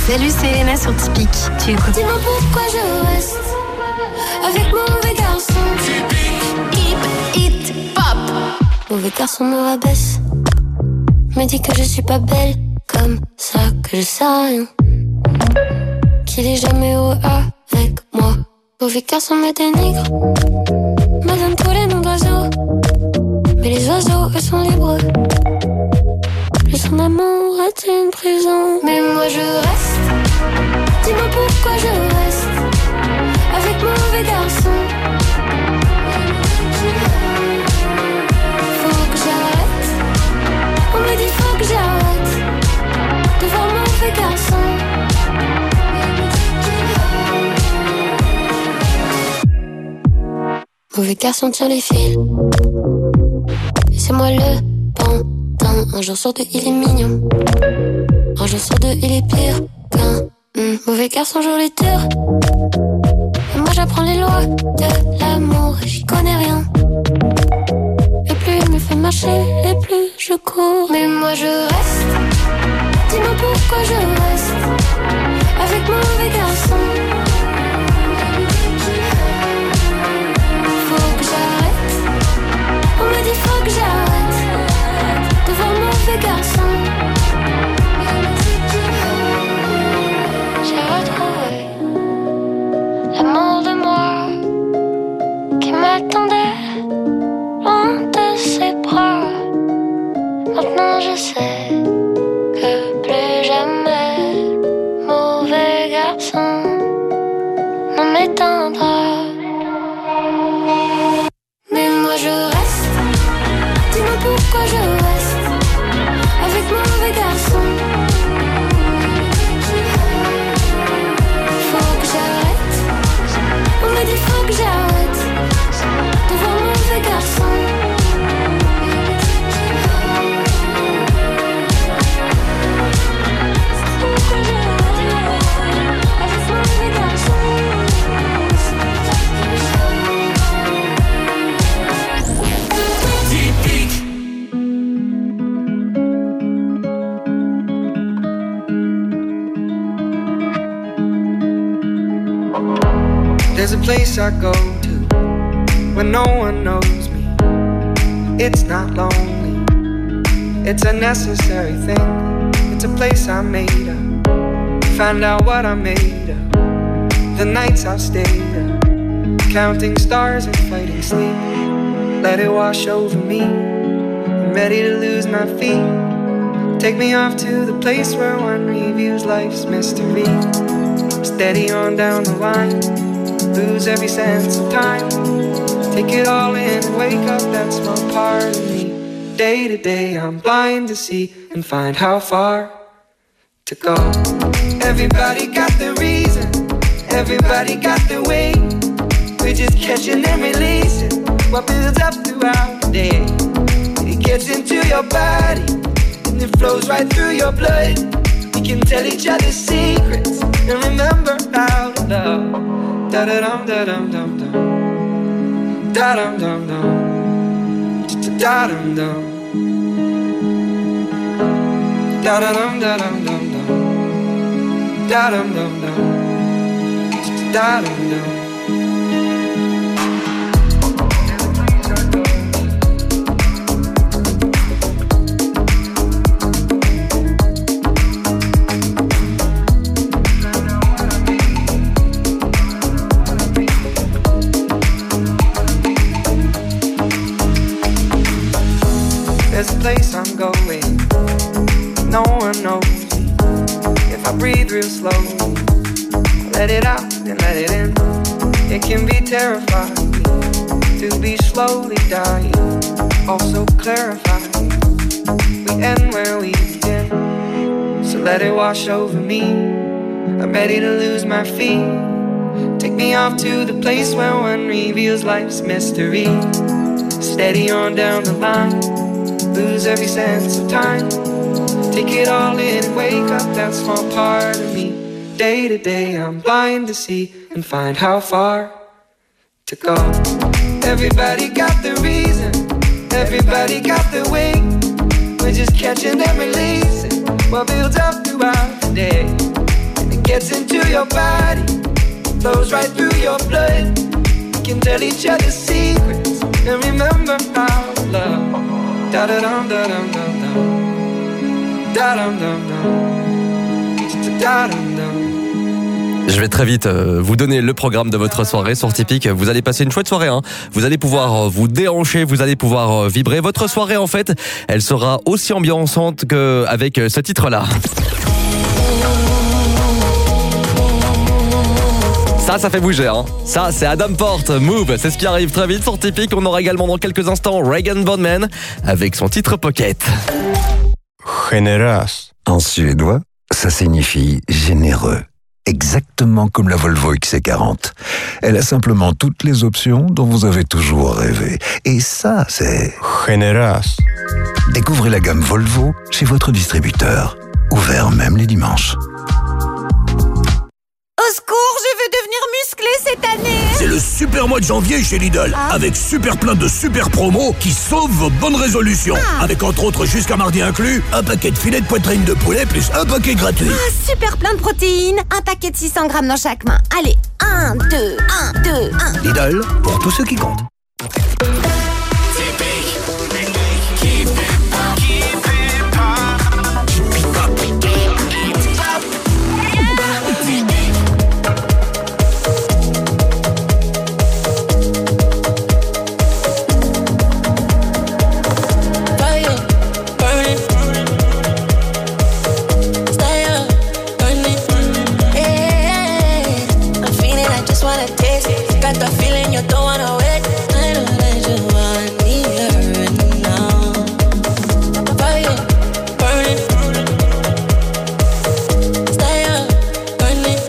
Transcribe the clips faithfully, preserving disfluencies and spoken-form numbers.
Salut, c'est Elena sur Typique. Tu écoutes. Dis-moi pourquoi je reste avec mon mauvais garçon. Typique. Hip, hip, pop. Mauvais garçon me rabaisse, me dit que je suis pas belle, comme ça que je sais rien, qu'il est jamais heureux avec moi. Mauvais garçon me dénigre, me donne tous les noms d'oiseaux, mais les oiseaux eux sont libres. Le son d'amour est une prison. Mais moi je reste. Dis-moi pourquoi je reste avec mon mauvais garçon. Faut que j'arrête. On me dit faut que j'arrête de voir mon mauvais garçon. Mauvais garçon tire les fils, et c'est moi le pantin. Un jour sur deux il est mignon, un jour sur deux il est pire qu'un mmh. Mauvais garçon joue les tours, et moi j'apprends les lois de l'amour et j'y connais rien. Et plus il me fait marcher, et plus je cours. Mais moi je reste. Dis-moi pourquoi je reste avec mon mauvais garçon. Faut que j'arrête. On me dit faut que j'arrête de voir mon mauvais garçon. J'ai retrouvé l'amour de moi qui m'attendait loin de ses bras. Maintenant je sais que plus jamais mauvais garçon ne m'éteindra. Mais moi je reste. Dis-moi pourquoi je reste avec mon mauvais garçon. Faut que j'arrête. On me dit faut que j'arrête de voir mon mauvais garçon. There's a place I go to when no one knows me. It's not lonely, it's a necessary thing. It's a place I made up, find out what I made of. The nights I've stayed up, counting stars and fighting sleep. Let it wash over me, I'm ready to lose my feet. Take me off to the place where one reviews life's mystery. Steady on down the line, lose every sense of time. Take it all in and wake up that small part of me. Day to day I'm blind to see and find how far to go. Everybody got the reason, everybody got the way. We're just catching and releasing what builds up throughout the day. It gets into your body and it flows right through your blood. We can tell each other secrets and remember how to love. Da da dum da dum dum dum, da dum dum dum, da dum dum, da da dum da dum dum dum, da dum dum dum, da dum dum. There's a place I'm going, no one knows me. If I breathe real slow, I let it out and let it in. It can be terrifying to be slowly dying, also clarifying. We end where we begin, so let it wash over me. I'm ready to lose my feet. Take me off to the place where one reveals life's mystery. Steady on down the line, lose every sense of time. Take it all in and wake up that small part of me. Day to day I'm blind to see and find how far to go. Everybody got the reason, everybody got the way. We're just catching and releasing what builds up throughout the day. gets into your body, flows right through your blood. We can tell each other secrets and remember our love. Da da dum da dum dum dum. Da dum dum dum. Da dum dum. Je vais très vite vous donner le programme de votre soirée sur Tipeee. Vous allez passer une chouette soirée, hein. Vous allez pouvoir vous déhancher, vous allez pouvoir vibrer. Votre soirée, en fait, elle sera aussi ambiançante qu'avec ce titre-là. Ça, ça fait bouger, hein. Ça, c'est Adam Porte, Move. C'est ce qui arrive très vite sur Tipeee. On aura également dans quelques instants Regan Bondman avec son titre Pocket. Generös. En suédois, ça signifie généreux. Exactement comme la Volvo X C quarante. Elle a simplement toutes les options dont vous avez toujours rêvé. Et ça, c'est... Generös. Découvrez la gamme Volvo chez votre distributeur. Ouvert même les dimanches. Au secours, je veux devenir musclé cette année. C'est le super mois de janvier chez Lidl, ah. avec super plein de super promos qui sauvent vos bonnes résolutions. Ah. Avec entre autres jusqu'à mardi inclus, un paquet de filets de poitrine de poulet plus un paquet gratuit. Ah, super plein de protéines, un paquet de six cents grammes dans chaque main. Allez, un, deux, un, deux, un. Lidl, pour tous ceux qui comptent. Got the feeling you don't wanna wait. I know that you want me here and now. Fire burning, stay up burning.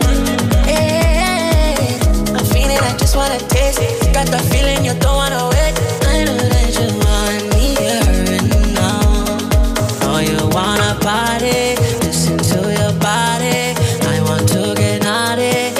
Yeah, I'm feeling I just wanna taste. Got the feeling you don't wanna wait. I know that you want me here and now. Oh, you wanna party? Listen to your body. I want to get naughty.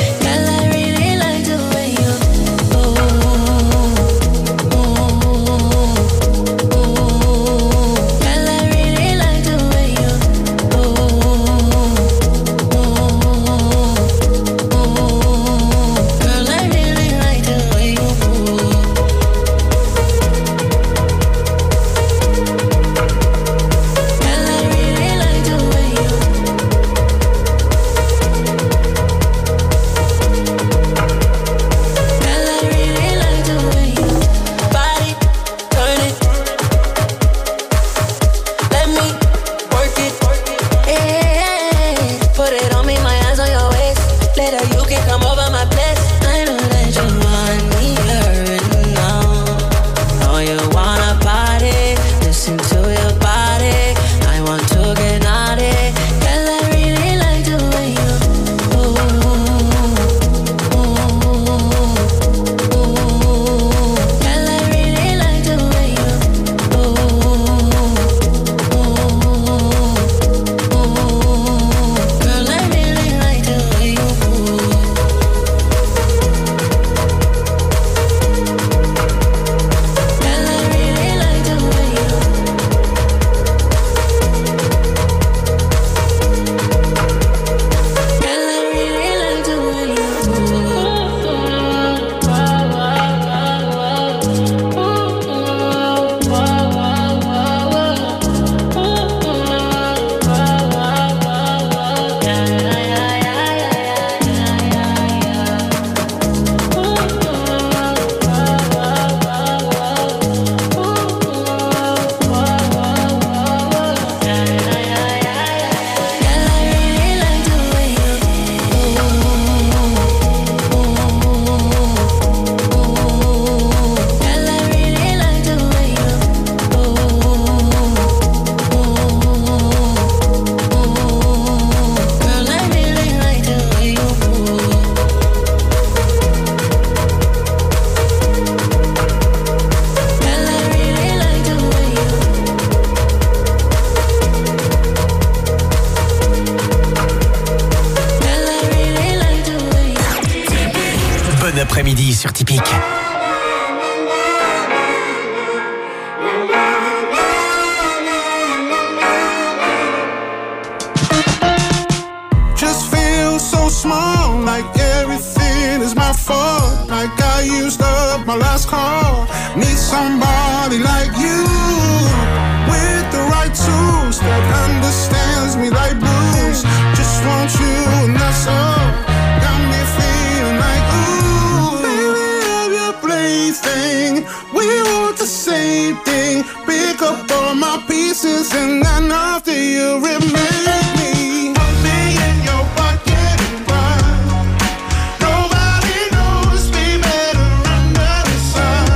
Après-midi sur Tipeee. Just feel so small. like everything is my fault, like I used up my last call. Need somebody like you, with the right tools, that understands me like blues. Just want you and that's all. Got me feeling like, ooh, baby, I'm your plaything. We want the same thing. Pick up all my pieces and then after you remake me. Put me in your pocket and run. Nobody knows me better under the sun.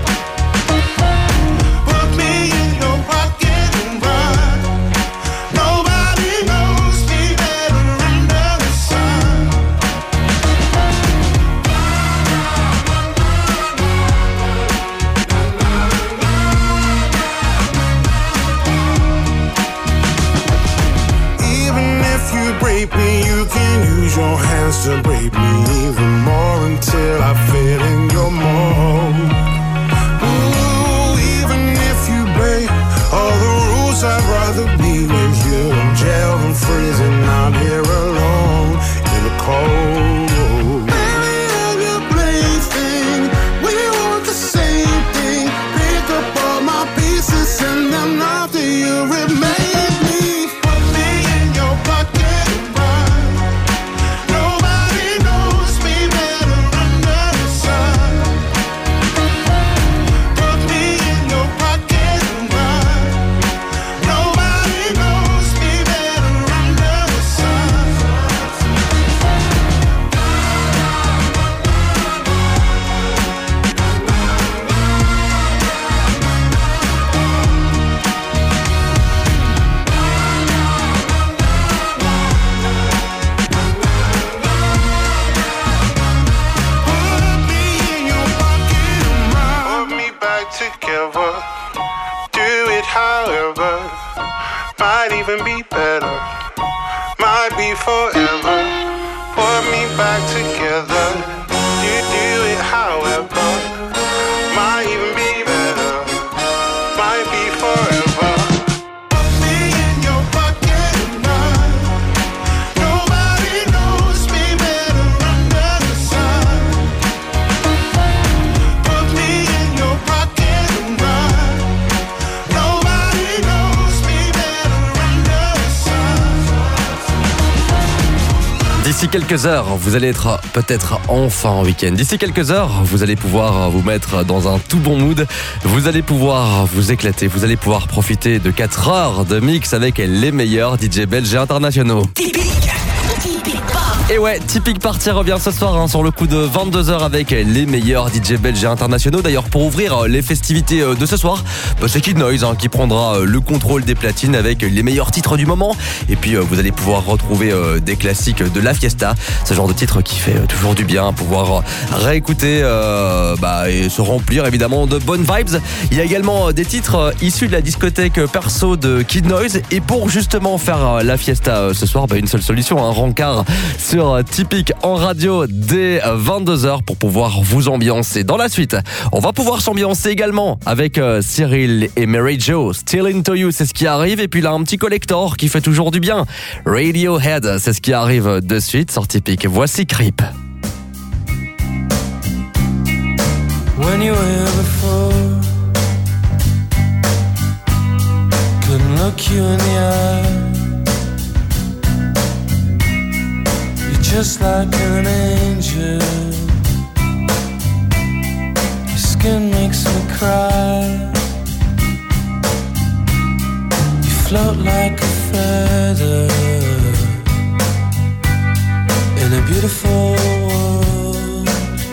Put me in your pocket and run. Nobody knows me better under the sun. Even if you break me, you can use your hands to break me even more until I fit in your mold. Ooh, even if you break all the rules, I'd rather be with you in jail than freezing out here alone in the cold. Baby, I'm your plaything. We want the same thing. Pick up all my pieces and then after you remake me. Put me in your pocket and run. Nobody knows me better under the sun. Put me in your pocket and run. Nobody knows me better under the sun. Put me in your pocket and run. Put me back together. Do it however. Might even be better. Might be forever. Put me back together. You do it however. Might even be better. Might be forever. Put me in your pocket and run. Nobody knows me better under the sun. Put me in your pocket and run. Nobody knows me better under the sun. D'ici quelques heures, vous allez être peut-être enfin en week-end. D'ici quelques heures, vous allez pouvoir vous mettre dans un tout bon mood. Vous allez pouvoir vous éclater. Vous allez pouvoir profiter de quatre heures de mix avec les meilleurs D J belges et internationaux. Et ouais, Typique Party revient ce soir hein, sur le coup de vingt-deux heures avec les meilleurs D J belges et internationaux. D'ailleurs, pour ouvrir les festivités de ce soir, bah, c'est Kid Noise hein, qui prendra le contrôle des platines avec les meilleurs titres du moment. Et puis, vous allez pouvoir retrouver des classiques de la fiesta. Ce genre de titre qui fait toujours du bien, pouvoir réécouter euh, bah, et se remplir évidemment de bonnes vibes. Il y a également des titres issus de la discothèque perso de Kid Noise. Et pour justement faire la fiesta ce soir, bah, une seule solution, un rencard sur Typique en radio dès vingt-deux heures pour pouvoir vous ambiancer. Dans la suite, on va pouvoir s'ambiancer également avec euh, Cyril et Mary Jo. Still Into You, c'est ce qui arrive. Et puis là, un petit collector qui fait toujours du bien. Radiohead, c'est ce qui arrive de suite sur Typique. Voici Creep. When you were here before, couldn't look you in the eye. Just like an angel, your skin makes me cry. You float like a feather in a beautiful world.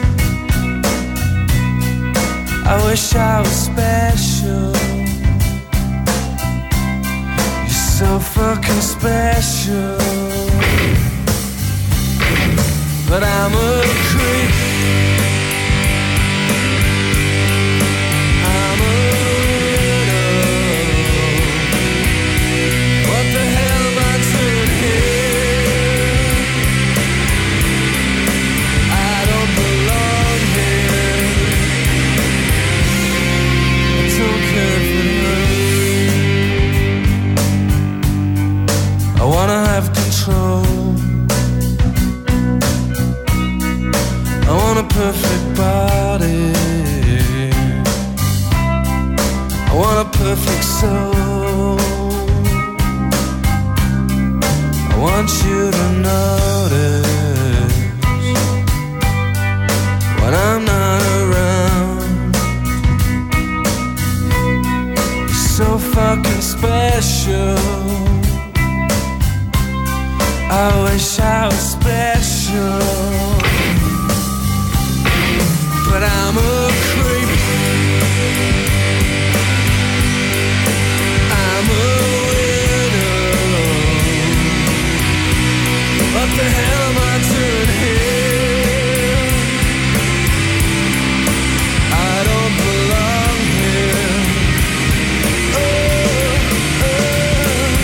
I wish I was special. You're so fucking special. But I'm a creep. I'm a widow. What the hell am I doing here? I don't belong here. I don't care if it hurts. I wanna have control. So I want you to notice when I'm not around. You're so fucking special. I wish I was special, but I'm a creep. I'm a widow. What the hell am I doing here? I don't belong here. Oh, oh.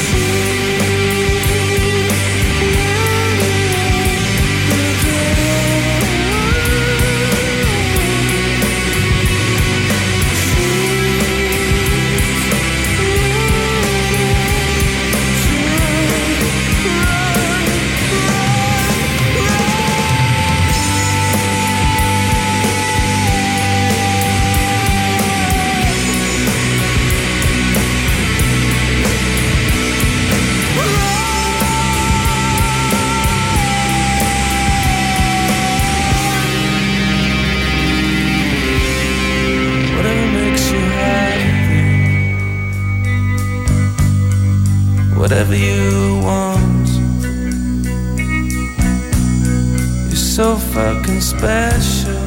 Whatever you want. You're so fucking special.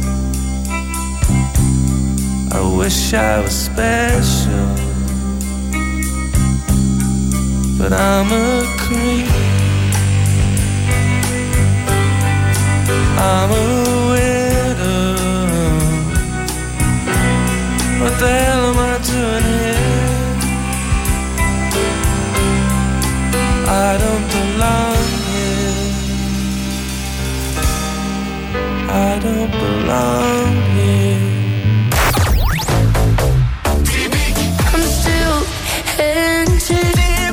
I wish I was special, but I'm a creep. I'm a widow. What the hell am I doing here? I don't belong here. I don't belong here. I'm still into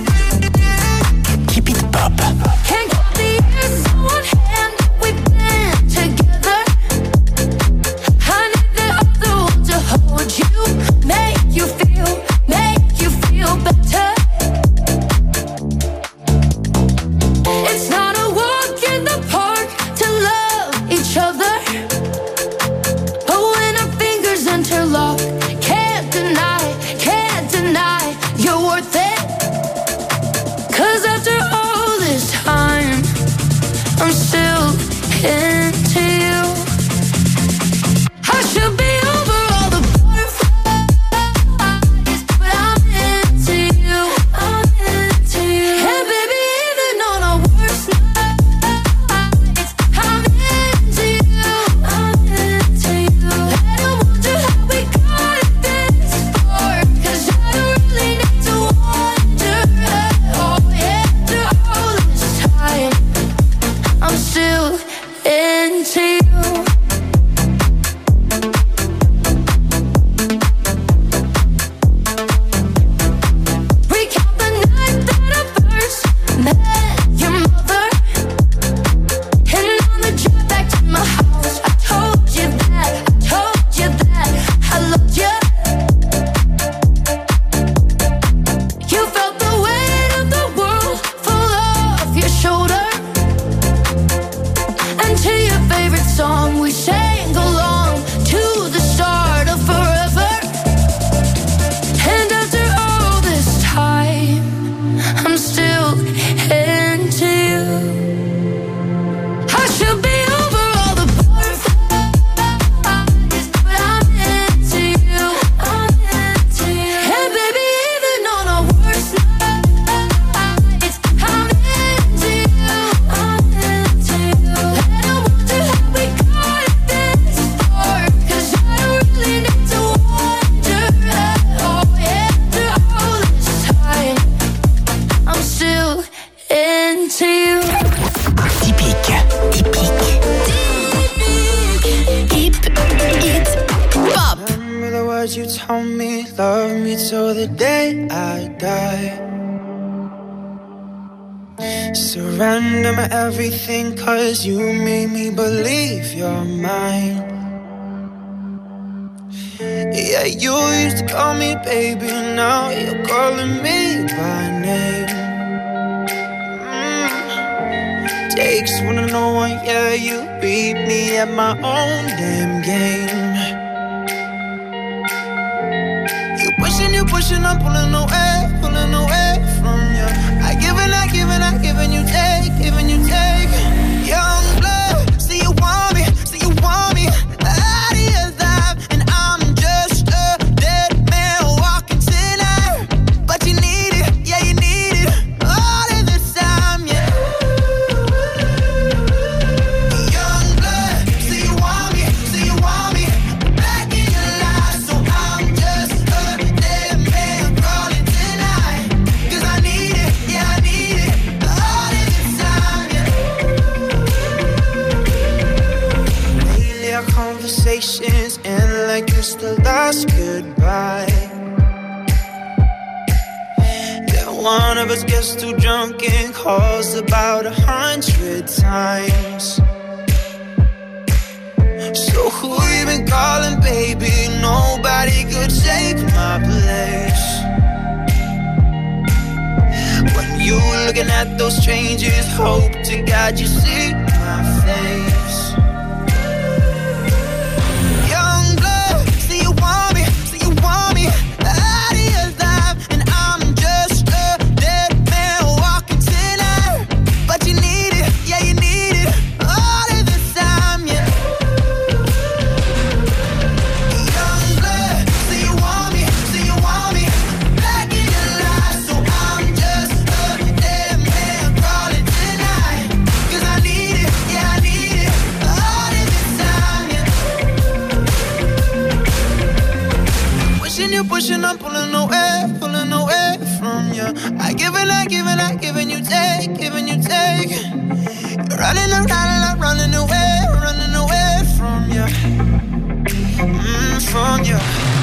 Keep it pop. Can't get the years on one hand. We've been together. I need the other one to hold you, make you feel, make you feel better. It's not a walk in the park to love each other, but when our fingers interlock, can't deny, can't deny you're worth it. 'Cause after all this time, I'm still into you. I should be over all the butterflies, but I'm into you, I'm into you. And baby, even on our worst nights, I'm into you, I'm into you. And I wonder how we got this far, 'cause I don't really need to wonder at all. Yeah, after all this time, I'm still into you. Recount the night that I first met your mother, and on the drive back to my house, I told you that, I told you that I loved you. You felt the weight of the world fall off your shoulder, and to your favorite song we sang along to the start of forever. And after all this time, I'm still into you. I should be over all the butterflies, but I'm into you, I'm into you. And baby, even on our worst nights, I'm into you, I'm into you. And I wonder how we got this far, 'cause I don't really need to wonder at all. Yeah, after all this time, I'm still into you. Typique. Typique. Keep it pop. Remember the words you told me, love me till the day I die. Surrender my everything, 'cause you made me believe you're mine. Yeah, you used to call me baby, now you're calling me by name. Mm. Takes one to know one, yeah, you beat me at my own damn game. You pushing, you pushing, I'm pulling away, pulling away from you. I give and I give and I give and you take, giving you take. Young blood, see you want me, see you want me. Out of your life, and I'm just a dead man walking tonight. But you need it, yeah, you need it all of the time, yeah. Young blood, see you want me, see you want me. Back in your life, so I'm just a dead man crawling tonight. Cause I need it, yeah, I need it all of the time, yeah. Lately our conversations end like it's the last goodbye. Then one of us gets too drunk and calls about a hundred times. So who you been calling, baby? Nobody could take my place. When you looking at those strangers, hope to God you see my face. Young blood, see you want me, see you want me. Out of your life, and I'm just a dead man walking tonight. But you need it, yeah, you need it all of the time, yeah. Young blood, see you want me, see you want me. Back in your life, so I'm just a dead man crawling tonight. Cause I need it, yeah, I need it all of the time, yeah. Pushing you, pushing, I'm pulling away, pulling away from you. I give and I give and I give and you take, giving you take. You're running around and I'm running away, running away from you, mm, from you.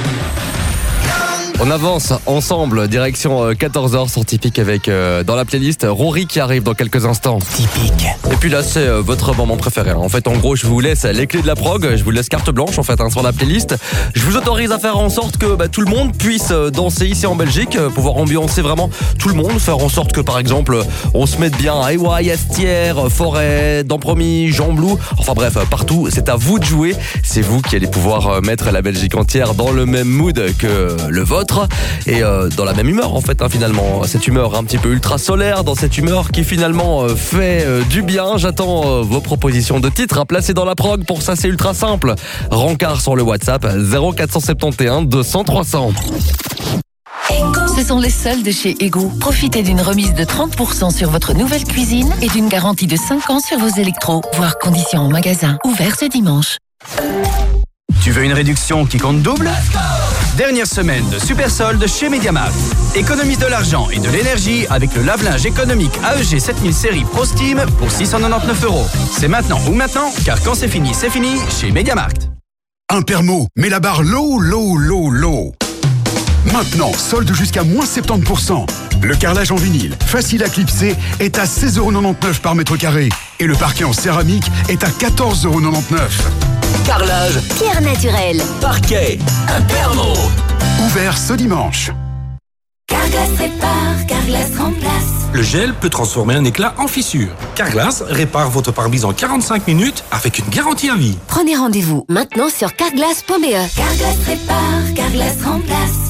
On avance ensemble, direction quatorze heures sur Typique avec euh, dans la playlist Rory qui arrive dans quelques instants. Typique. Et puis là c'est euh, votre moment préféré. En fait en gros je vous laisse les clés de la prog, je vous laisse carte blanche en fait hein, sur la playlist. Je vous autorise à faire en sorte que bah, tout le monde puisse danser ici en Belgique, euh, pouvoir ambiancer vraiment tout le monde, faire en sorte que par exemple on se mette bien à A Y, Estière, Forêt, Dampromis, Jean Blou, enfin bref partout, c'est à vous de jouer. C'est vous qui allez pouvoir mettre la Belgique entière dans le même mood que le vôtre. Et euh, dans la même humeur en fait hein, finalement, cette humeur un petit peu ultra solaire, dans cette humeur qui finalement euh, fait euh, du bien. J'attends euh, vos propositions de titres à placer dans la prog. Pour ça c'est ultra simple, rencard sur le WhatsApp zéro quatre cent soixante et onze deux cents trois cents. Ce sont les soldes de chez Ego. Profitez d'une remise de trente pour cent sur votre nouvelle cuisine et d'une garantie de cinq ans sur vos électros, voire conditions en magasin. Ouvert ce dimanche. Tu veux une réduction qui compte double ? Dernière semaine de super soldes chez MediaMarkt. Économise de l'argent et de l'énergie avec le lave-linge économique A E G sept mille série Pro Steam pour six cent quatre-vingt-dix-neuf euros. C'est maintenant ou maintenant, car quand c'est fini, c'est fini chez MediaMarkt. Un permo, mais la barre low, low, low, low. Maintenant, solde jusqu'à moins soixante-dix pour cent. Le carrelage en vinyle, facile à clipser, est à seize euros quatre-vingt-dix-neuf par mètre carré. Et le parquet en céramique est à quatorze euros quatre-vingt-dix-neuf. Carrelage, Pierre naturelle, parquet, Impermo. Ouvert ce dimanche. Carglass répare, Carglass remplace. Le gel peut transformer un éclat en fissure. Carglass répare votre pare-brise en quarante-cinq minutes avec une garantie à vie. Prenez rendez-vous maintenant sur carglass point b e. Carglass répare, Carglass remplace.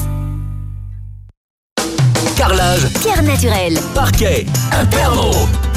Carrelage, Pierre naturelle, parquet, Impermo.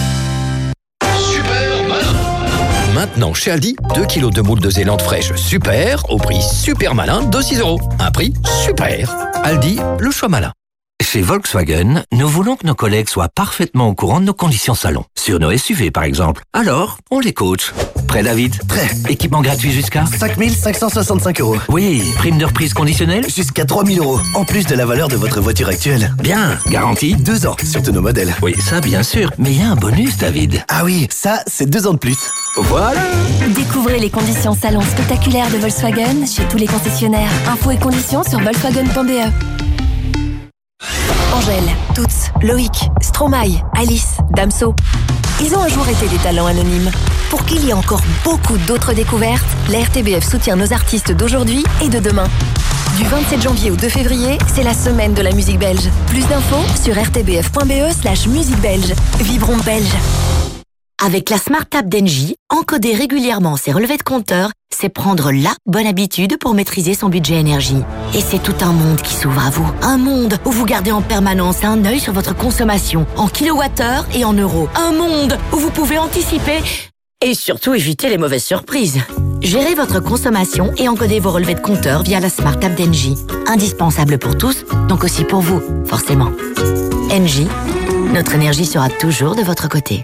Maintenant, chez Aldi, deux kilos de moules de Zélande fraîche super, au prix super malin de six euros. Un prix super. Aldi, le choix malin. Chez Volkswagen, nous voulons que nos collègues soient parfaitement au courant de nos conditions salon. Sur nos S U V, par exemple. Alors, on les coach. Prêt, David? Prêt. Équipement gratuit jusqu'à cinq mille cinq cent soixante-cinq euros. Oui. Prime de reprise conditionnelle? Jusqu'à trois mille euros, en plus de la valeur de votre voiture actuelle. Bien. Garantie? Deux ans, sur tous nos modèles. Oui, ça, bien sûr. Mais il y a un bonus, David. Ah oui, ça, c'est deux ans de plus. Voilà. Découvrez les conditions salon spectaculaires de Volkswagen chez tous les concessionnaires. Infos et conditions sur volkswagen point b e. Angèle, Toots, Loïc, Stromae, Alice, Damso. Ils ont un jour été des talents anonymes. Pour qu'il y ait encore beaucoup d'autres découvertes, la R T B F soutient nos artistes d'aujourd'hui et de demain. Du vingt-sept janvier au deux février, c'est la semaine de la musique belge. Plus d'infos sur r t b f point b e slash musique belge. Vibrons belge. Avec la Smart App d'Engie, encoder régulièrement ses relevés de compteur, c'est prendre la bonne habitude pour maîtriser son budget énergie. Et c'est tout un monde qui s'ouvre à vous. Un monde où vous gardez en permanence un œil sur votre consommation, en kilowattheure et en euros. Un monde où vous pouvez anticiper et surtout éviter les mauvaises surprises. Gérez votre consommation et encodez vos relevés de compteur via la Smart App d'Engie. Indispensable pour tous, donc aussi pour vous, forcément. Engie, notre énergie sera toujours de votre côté.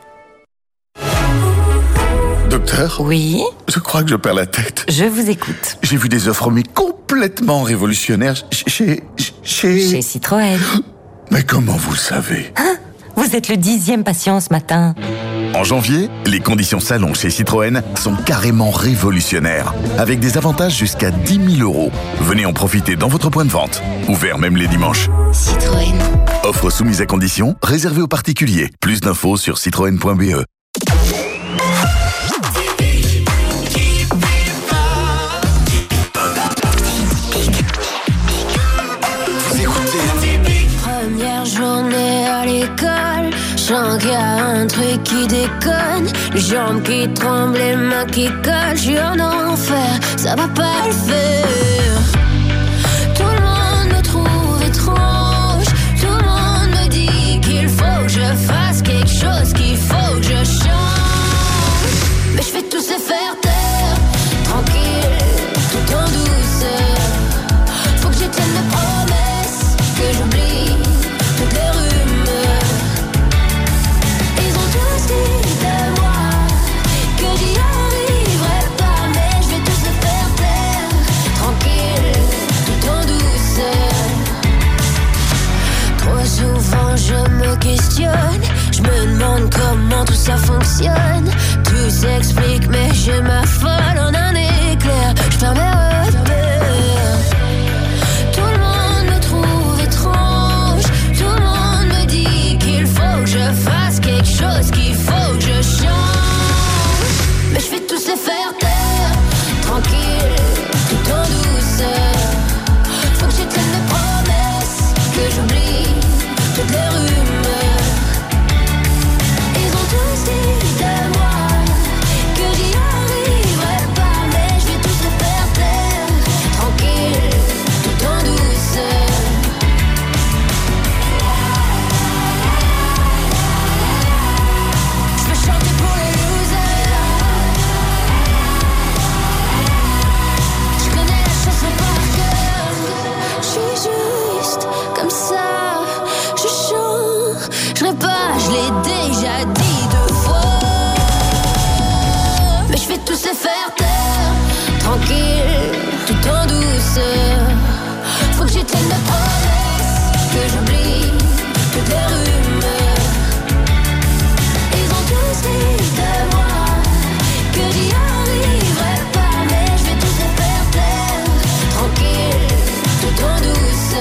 Docteur ? Oui ? Je crois que je perds la tête. Je vous écoute. J'ai vu des offres mais complètement révolutionnaires chez... Chez... Chez Citroën. Mais comment vous le savez ? Hein ? Vous êtes le dixième patient ce matin. En janvier, les conditions salon chez Citroën sont carrément révolutionnaires, avec des avantages jusqu'à dix mille euros. Venez en profiter dans votre point de vente, ouvert même les dimanches. Citroën. Offre soumise à conditions, réservée aux particuliers. Plus d'infos sur citroën point b e. Première journée à l'école, je sens qu'il y a un truc qui déconne. Les jambes qui tremblent, les mains qui collent. Je suis en enfer, ça va pas le faire. Tout le monde me trouve étrange. Tout le monde me dit qu'il faut que je fasse quelque chose, qu'il faut que je change. Mais je fais tout se faire taire, tranquille, tout en douceur. Faut que je tienne mes promesses, que j'oublie toutes les rumeurs. Ils ont tous dit de moi que j'y arriverai pas, mais je vais tous les faire taire, tranquille, tout en douceur. Trop souvent je me questionne, je me demande comment tout ça fonctionne. Tout s'explique mais je m'affole en un éclair. Je perds mes repères. Tout le monde me trouve étrange. Tout le monde me dit qu'il faut que je fasse quelque chose, qu'il faut que je change. Mais je vais tous les faire taire, tranquille, tout en douceur. Faut que je tienne mes promesses, que j'oublie toutes les rumeurs. Ils ont tous dit de moi que j'y arriverai pas, mais je vais tous les faire taire, tranquille, tout en douceur. Je peux chanter pour les losers. Je connais la chanson par cœur. Je suis juste comme ça. Je changerai pas, je l'ai déjà dit deux fois. Mais je vais tous les faire taire, tranquille, tout en douceur. Faut que j'y tienne mes promesses, que j'oublie toutes les rues.